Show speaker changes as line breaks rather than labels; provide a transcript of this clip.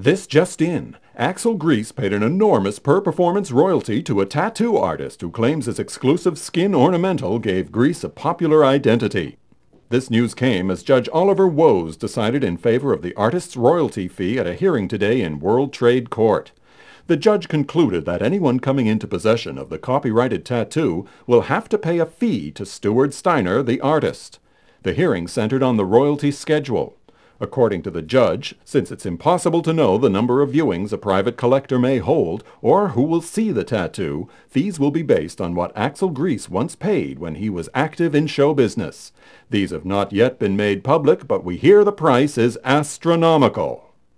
This just in. Axel Grease paid an enormous per-performance royalty to a tattoo artist who claims his exclusive skin ornamental gave Grease a popular identity. This news came as Judge Oliver Woes decided in favor of the artist's royalty fee at a hearing today in World Trade Court. The judge concluded that anyone coming into possession of the copyrighted tattoo will have to pay a fee to Stuart Steiner, the artist. The hearing centered on the royalty schedule. According to the judge, since it's impossible to know the number of viewings a private collector may hold or who will see the tattoo, fees will be based on what Axel Grease once paid when he was active in show business. These have not yet been made public, but we hear the price is astronomical.